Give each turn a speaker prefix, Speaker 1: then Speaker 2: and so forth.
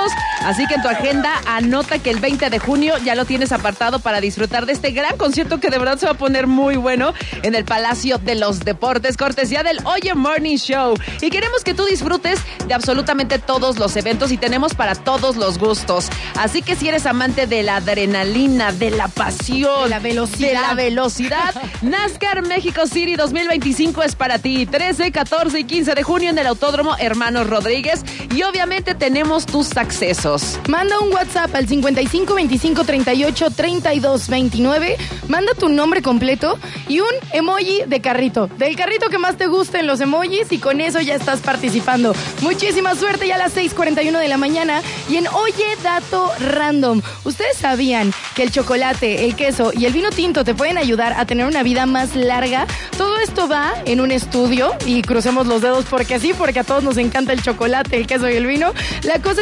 Speaker 1: eventos. Así que en tu agenda anota que el 20 de junio ya lo tienes apartado para disfrutar de este gran concierto que de verdad se va a poner muy bueno en el Palacio de los Deportes, cortesía del Oye Morning Show. Y queremos que tú disfrutes de absolutamente todos los eventos y tenemos para todos los gustos. Así que si eres amante de la adrenalina, de la pasión, de la velocidad, NASCAR México City 2025 es para ti. 13, 14 y 15 de junio en el Autódromo Hermanos Rodríguez. Y obviamente tenemos tus accesos.
Speaker 2: Manda un WhatsApp al 55 25 38 32 29. Manda tu nombre completo y un emoji de carrito. Del carrito que más te guste en los emojis, y con eso ya estás participando. Muchísima suerte ya a las 6:41 de la mañana. Y en Oye Dato Random, ¿ustedes sabían que el chocolate, el queso y el vino tinto te pueden ayudar a tener una vida más larga? Todo esto va en un estudio, y crucemos los dedos porque sí, porque a todos nos encanta el chocolate, el queso y el vino. La cosa